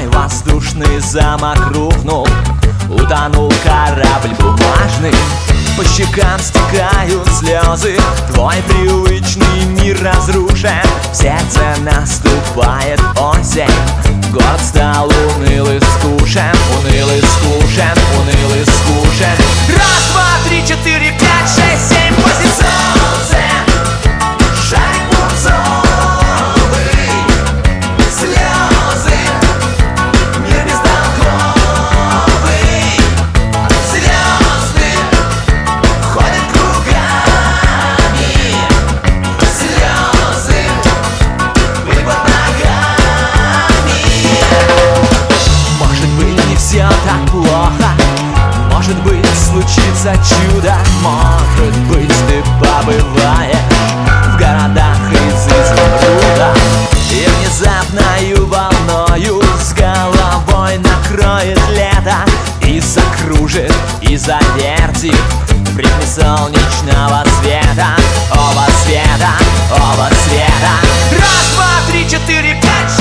воздушный замок рухнул, утонул корабль бумажный. По щекам стекают слезы, твой привычный мир разрушен. В сердце наступает осень, город стал уныл и скучен. Уныл и скучен, уныл и скучен. Раз, два, три, четыре, пять, шесть, семь, восемь. Солнце, шарик пунцовый, слезы, мир бестолковый. Звезды ходят кругами, слезы были под ногами. Может быть, не все так плохо, может быть, случится чудо. Может быть, ты побываешь в городах из изумруда, и внезапною волною с головой накроет лето и закружит, и завертит в ритме солнечного света. Оба света, оба света. Раз, два, три, четыре, пять,